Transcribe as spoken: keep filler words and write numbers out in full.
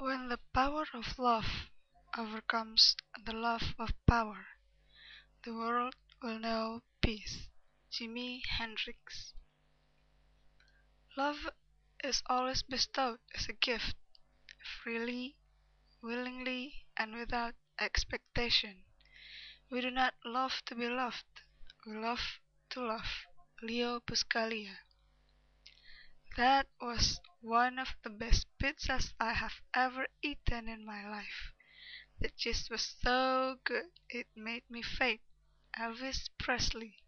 When the power of love overcomes the love of power, the world will know peace. Jimi Hendrix. Love is always bestowed as a gift, freely, willingly, and without expectation. We do not love to be loved, we love to love. Leo Buscaglia. That was one of the best pizzas I have ever eaten in my life. The cheese was so good it made me faint. Elvis Presley.